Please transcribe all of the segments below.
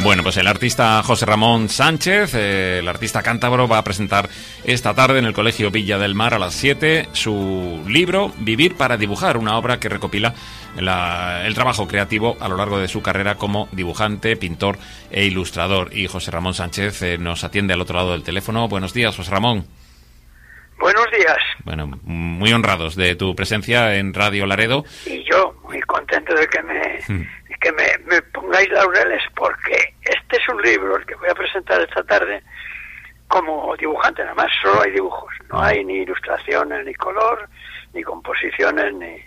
Bueno, pues el artista José Ramón Sánchez, el artista cántabro, va a presentar esta tarde en el Colegio Villa del Mar a las 7 su libro Vivir para dibujar, una obra que recopila el trabajo creativo a lo largo de su carrera como dibujante, pintor e ilustrador. Y José Ramón Sánchez nos atiende al otro lado del teléfono. Buenos días, José Ramón. Buenos días. Bueno, muy honrados de tu presencia en Radio Laredo. Y yo muy contento de que me pongáis laureles, porque este es un libro el que voy a presentar esta tarde como dibujante. Nada más solo hay dibujos, no hay ni ilustraciones, ni color, ni composiciones, ni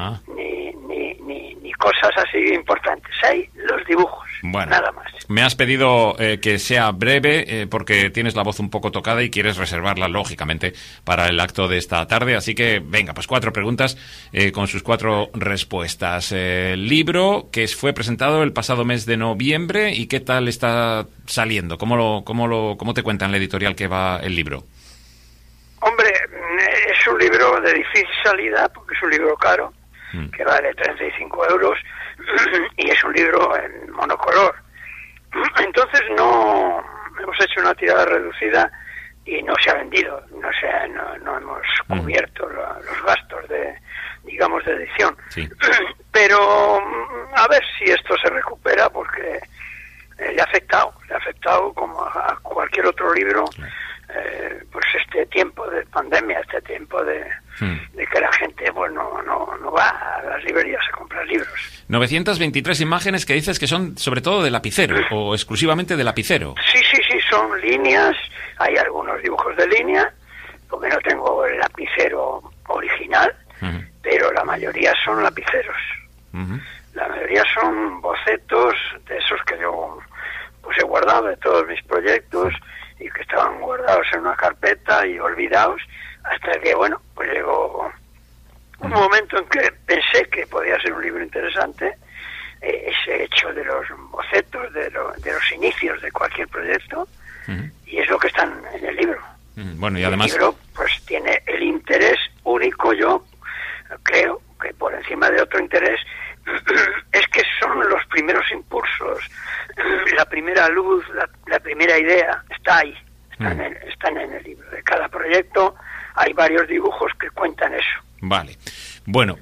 cosas así importantes. Hay los dibujos, bueno, nada más. Me has pedido que sea breve porque tienes la voz un poco tocada y quieres reservarla, lógicamente, para el acto de esta tarde. Así que, venga, pues 4 preguntas con sus 4 respuestas. El libro que fue presentado el pasado mes de noviembre, ¿y qué tal está saliendo? ¿Cómo te cuentan la editorial que va el libro? Hombre, es un libro de difícil salida, porque es un libro caro, que vale 35 euros, y es un libro en monocolor. Entonces no hemos hecho una tirada reducida y no se ha vendido, no hemos cubierto los gastos de edición. Sí. Pero a ver si esto se recupera, porque le ha afectado como a cualquier otro libro. Pues este tiempo de pandemia, este tiempo de que la gente pues no va a las librerías a comprar libros. 923 imágenes que dices que son sobre todo de lapicero o exclusivamente de lapicero. Sí, son líneas, hay algunos dibujos de línea, porque no tengo el lapicero original, pero la mayoría son lapiceros. La mayoría son bocetos de esos que yo pues he guardado de todos mis proyectos, y que estaban guardados en una carpeta y olvidados, hasta que, bueno, pues llegó un momento en que pensé que podía ser un libro interesante, ese hecho de los bocetos, de los inicios de cualquier proyecto, y es lo que están en el libro. Bueno, y además... El libro, pues, tiene el interés único, yo creo, que por encima de otro interés, es que son los primeros impulsos, la primera luz, la primera idea, está ahí, están en el libro. De cada proyecto hay varios dibujos que cuentan eso. Vale. Bueno,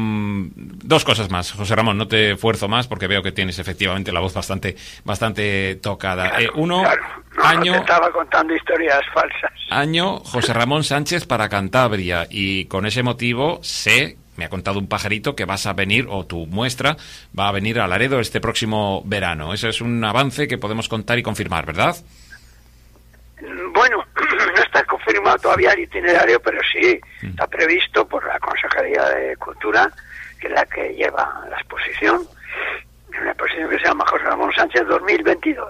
2 cosas más, José Ramón, no te esfuerzo más porque veo que tienes efectivamente la voz bastante tocada. No te estaba contando historias falsas. Año José Ramón Sánchez para Cantabria, y con ese motivo me ha contado un pajarito que vas a venir, o tu muestra va a venir a Laredo este próximo verano. Ese es un avance que podemos contar y confirmar, ¿verdad? Bueno, no está confirmado todavía el itinerario, pero sí está previsto por la Consejería de Cultura, que es la que lleva la exposición. Una exposición que se llama José Ramón Sánchez 2022.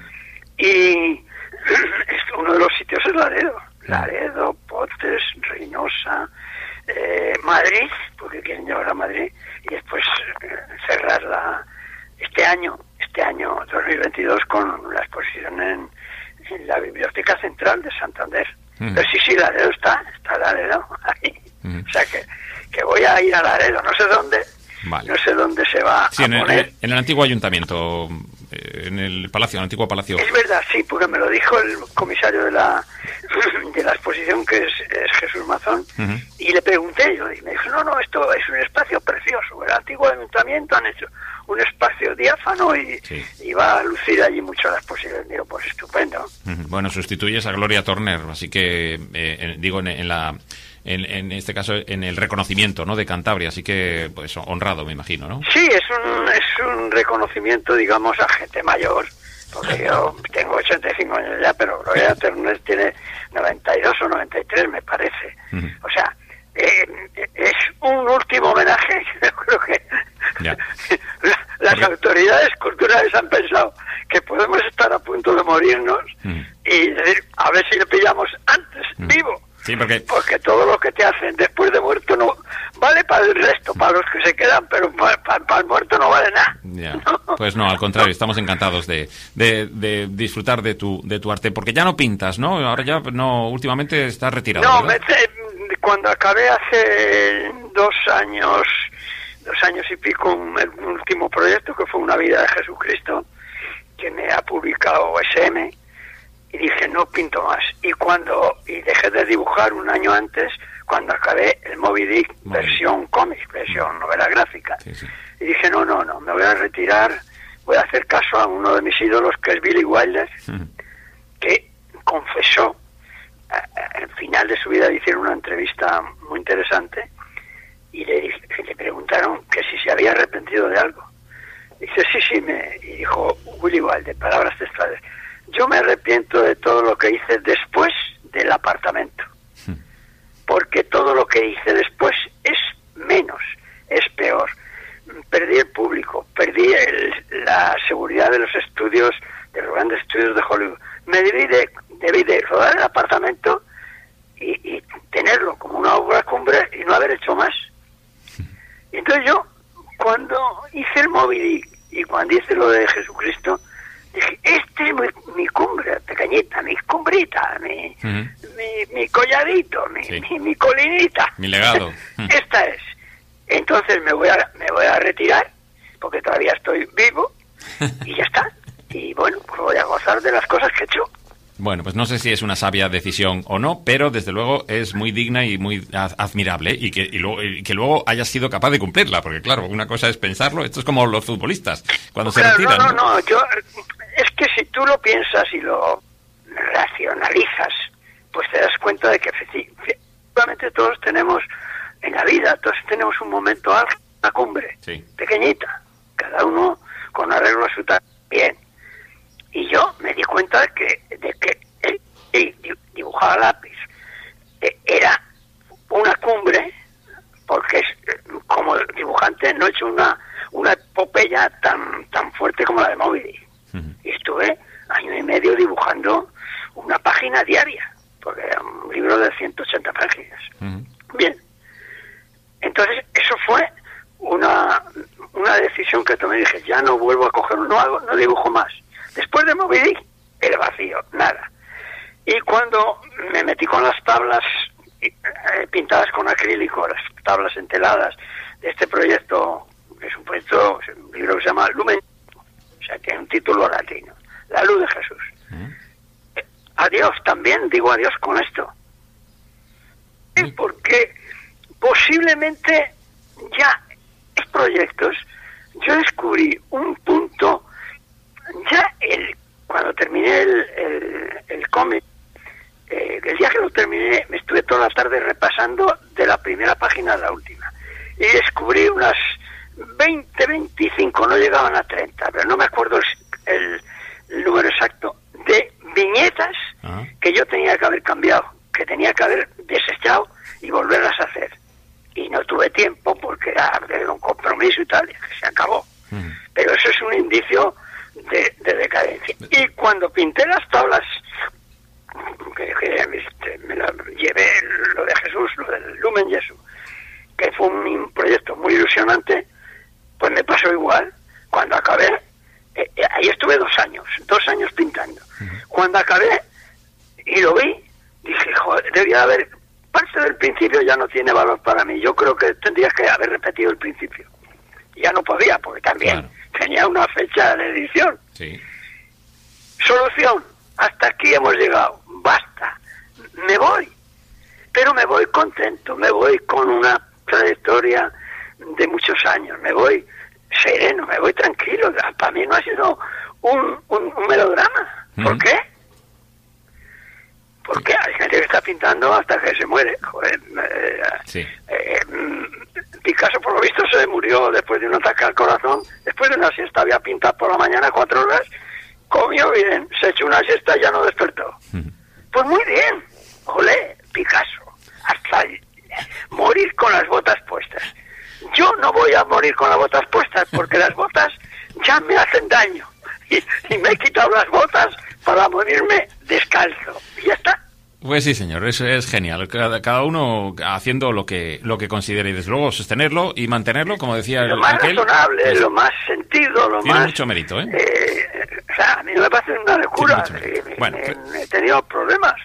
Y uno de los sitios es Laredo. Laredo, Potes, Reynosa, Madrid, porque quieren llevar a Madrid, y después cerrar este año 2022 con la exposición en la Biblioteca Central de Santander. Pero sí, Laredo está Laredo ahí. O sea que voy a ir a Laredo, no sé dónde. Vale. No sé dónde se va a poner. En el antiguo ayuntamiento, en el antiguo palacio. Es verdad, sí, porque me lo dijo el comisario de la exposición, que es Jesús Mazón, y le pregunté, y me dijo, no, esto es un espacio precioso. El antiguo ayuntamiento han hecho un espacio diáfano y va a lucir allí mucho la exposición. Digo, pues estupendo. Bueno, sustituyes a Gloria Torner, así que, en este caso, en el reconocimiento, ¿no?, de Cantabria, así que, pues, honrado, me imagino, ¿no? Sí, es un reconocimiento, digamos, a gente mayor, porque yo tengo 85 años ya, pero Gloria Torner tiene 92 o 93, me parece. O sea, es un último homenaje. Yo creo que las autoridades culturales han pensado que podemos estar a punto de morirnos y decir, a ver si le pillamos antes, vivo. Sí, porque todo lo que te hacen después de muerto no vale para el resto, para los que se quedan, pero para el muerto no vale nada. Ya. Pues no, al contrario, estamos encantados de disfrutar de tu arte, porque ya no pintas, ¿no? Ahora ya no, últimamente estás retirado. No, cuando acabé hace 2 años y pico el último proyecto, que fue Una vida de Jesucristo, que me ha publicado SM, y dije, no pinto más. Y dejé de dibujar un año antes, cuando acabé el Moby Dick versión cómic, versión novela gráfica. Sí, sí. Y dije, no, me voy a retirar, voy a hacer caso a uno de mis ídolos, que es Billy Wilder, que confesó, al final de su vida le hicieron una entrevista muy interesante, y le preguntaron que si se había arrepentido de algo. Dice, sí, y dijo Billy Wilder, palabras textuales, yo me arrepiento de todo lo que hice después del apartamento, porque todo lo que hice después es menos, es peor. Perdí el público, perdí la seguridad de los estudios, de los grandes estudios de Hollywood. Me debí de rodar el apartamento y tenerlo como una obra cumbre y no haber hecho más. Y entonces yo, cuando hice el Moby Dick y cuando hice lo de Jesucristo, dije, este es mi cumbre pequeñita, mi cumbrita, mi colladito, mi colinita. Mi legado. Esta es. Entonces me voy a retirar, porque todavía estoy vivo, y ya está. Y bueno, pues voy a gozar de las cosas que he hecho. Bueno, pues no sé si es una sabia decisión o no, pero desde luego es muy digna y muy admirable, y que luego hayas sido capaz de cumplirla, porque claro, una cosa es pensarlo, esto es como los futbolistas, cuando se retiran. No, es que si tú lo piensas y lo racionalizas, pues te das cuenta de que efectivamente todos tenemos en la vida, todos tenemos un momento álgido, una cumbre, pequeñita, cada uno con arreglo a su tal bien. Y yo me di cuenta de que dibujar a lápiz era una cumbre, porque como dibujante no he hecho una epopeya tan fuerte como la de Moby Dick. Y estuve año y medio dibujando una página diaria, porque era un libro de 180 páginas. Bien. Entonces, eso fue una decisión que tomé. Dije, ya no vuelvo a coger, no dibujo más. Después de Moby Dick, el vacío, nada. Y cuando me metí con las tablas pintadas con acrílico, las tablas enteladas de este proyecto, que es un libro que se llama Lumen, o sea, tiene un título latino, La Luz de Jesús. Adiós, también digo adiós con esto. Porque posiblemente ya en proyectos yo descubrí un punto, ya cuando terminé el cómic, el día que lo terminé me estuve toda la tarde repasando de la primera página a la última y descubrí unas 20, 25, no llegaban a 30, pero no me acuerdo el número exacto, de viñetas que yo tenía que haber cambiado, que tenía que haber desechado y volverlas a hacer. Y no tuve tiempo porque era un compromiso y tal, y se acabó. Pero eso es un indicio de decadencia. Y cuando pinté las tablas, que me la llevé, lo de Jesús, lo del Lumen Jesús, que fue un proyecto muy ilusionante, pues me pasó igual. Cuando acabé, ahí estuve 2 años pintando. Cuando acabé y lo vi, dije, joder, debía haber, parte del principio ya no tiene valor para mí. Yo creo que tendría que haber repetido el principio. Ya no podía, porque también tenía una fecha de edición. Solución, hasta aquí hemos llegado, basta, me voy, pero me voy contento, me voy con una trayectoria de muchos años, me voy sereno, me voy tranquilo. Para mí no ha sido un melodrama. ¿Por qué? Porque hay gente que está pintando hasta que se muere. Joder, Picasso, por lo visto, se murió después de un ataque al corazón, después de una siesta. Había pintado por la mañana 4 horas, comió bien, se echó una siesta y ya no despertó. Pues muy bien, olé, Picasso, hasta morir con las botas puestas. Yo no voy a morir con las botas puestas porque las botas ya me hacen daño y me he quitado las botas para morirme descalzo. Y ya está. Pues sí, señor, eso es genial. Cada uno haciendo lo que considere y desde luego sostenerlo y mantenerlo, como decía lo más aquel, razonable, pues, lo más sentido, lo tiene más... mucho mérito, ¿eh? O sea, a mí no me parece una locura. Bueno, he tenido problemas.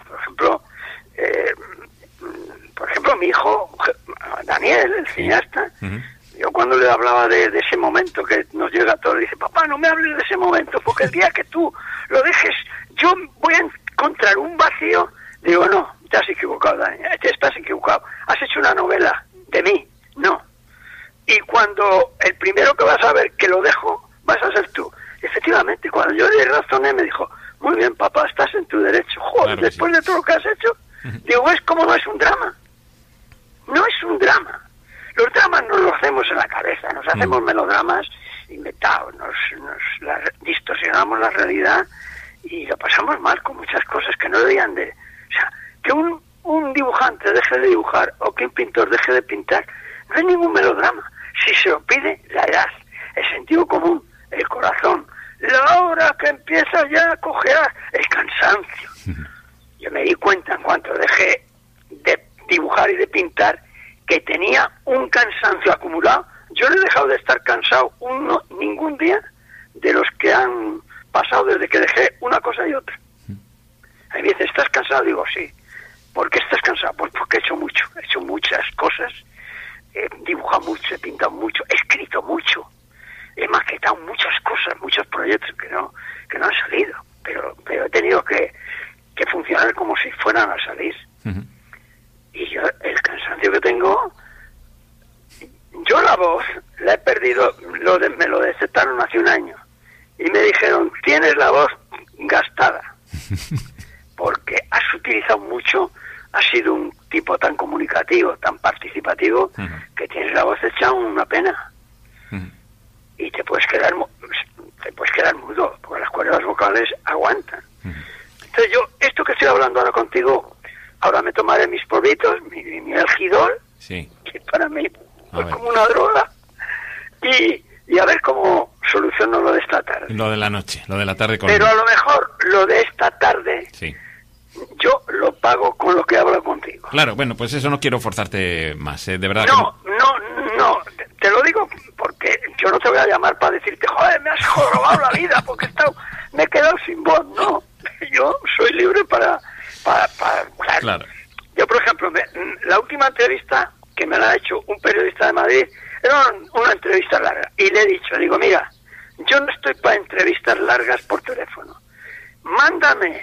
Por ejemplo, mi hijo, Daniel, el cineasta, Yo cuando le hablaba de ese momento que nos llega a todos, dice, papá, no me hables de ese momento, porque el día que tú lo dejes, yo voy a encontrar un vacío. Digo, no, te has equivocado, Dani, te estás equivocado. Has hecho una novela de mí, no. Y cuando el primero que vas a ver que lo dejo, vas a ser tú. Efectivamente, cuando yo le razoné, me dijo, muy bien, papá, estás en tu derecho. Joder, claro, después de todo lo que has hecho, digo, ¿ves cómo no es un drama? No es un drama. Los dramas nos los hacemos en la cabeza, nos hacemos melodramas inventados, nos distorsionamos la realidad y lo pasamos mal con muchas cosas que no deberían de... O sea, que un dibujante deje de dibujar o que un pintor deje de pintar, no es ningún melodrama. Si se lo pide la edad, el sentido común, el corazón, la hora que empieza ya a cojear, el cansancio. Yo me di cuenta en cuanto dejé de dibujar y de pintar que tenía un cansancio acumulado. Yo no he dejado de estar cansado ningún día de los que han pasado desde que dejé una cosa y otra. Hay veces, ¿estás cansado? Digo, sí. ¿Por qué estás cansado? Pues porque he hecho muchas cosas, he dibujado mucho, he pintado mucho, he escrito mucho, he maquetado muchas cosas, muchos proyectos que no han salido, pero he tenido que funcionar como si fueran a salir. Y yo, el cansancio que tengo, yo la voz la he perdido, me lo detectaron hace un año y me dijeron, tienes la voz gastada porque has utilizado mucho, has sido un tipo tan comunicativo, tan participativo, que tienes la voz hecha una pena y te puedes quedar mudo, porque las cuerdas vocales aguantan. Entonces yo, esto que estoy hablando ahora contigo, ahora me tomaré mis polvitos, mi algidol, sí, que para mí es como una droga, y a ver cómo soluciono lo de esta tarde. Lo de la noche, lo de la tarde. Pero a lo mejor lo de esta tarde, sí, yo lo pago con lo que hablo contigo. Claro, bueno, pues eso no quiero forzarte más, de verdad. No, te lo digo porque yo no te voy a llamar para decirte, joder, me has jorobado la vida porque me he quedado sin voz, no. Yo soy libre para claro. Yo, por ejemplo, la última entrevista que me la ha hecho un periodista de Madrid era una entrevista larga y le he dicho, digo, mira, yo no estoy para entrevistas largas por teléfono. Mándame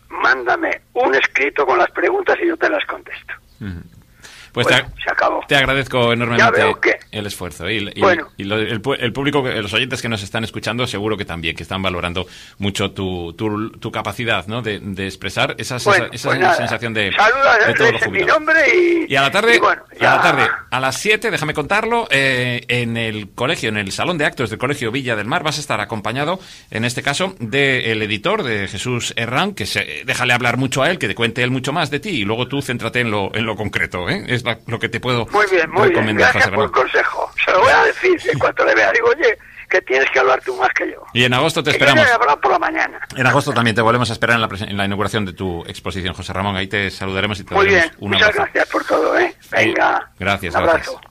un escrito con las preguntas y yo te las contesto. Pues bueno, se acabó. Te agradezco enormemente que el esfuerzo. Y el público, los oyentes que nos están escuchando, seguro que también, que están valorando mucho tu capacidad, ¿no? de expresar esa sensación de todo lo jubilado. Mi nombre y a la tarde, a las 7, déjame contarlo, en el colegio, en el salón de actos del Colegio Villa del Mar, vas a estar acompañado, en este caso, del editor, de Jesús Herrán, que déjale hablar mucho a él, que te cuente él mucho más de ti, y luego tú céntrate en lo concreto, ¿eh? Es lo que te puedo recomendar. Muy bien, gracias por el consejo. Se lo voy a decir en cuanto le vea. Digo, oye, que tienes que hablar tú más que yo. Y en agosto te esperamos. Yo hablar por la mañana. En agosto también te volvemos a esperar en la inauguración de tu exposición, José Ramón. Ahí te saludaremos y te daremos un abrazo. Muchas gracias por todo, ¿eh? Venga. Gracias, un abrazo. gracias.